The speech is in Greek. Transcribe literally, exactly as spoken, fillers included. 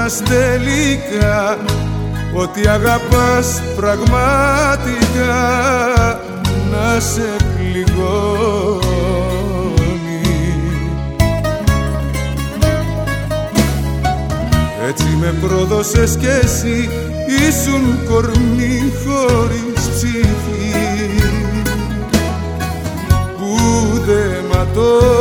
μάθας τελικά ότι αγαπάς πραγματικά, να σε πληγώνει. Έτσι με πρόδωσες κι εσύ, ήσουν κορμί χωρίς ψυχή, που δε ματώ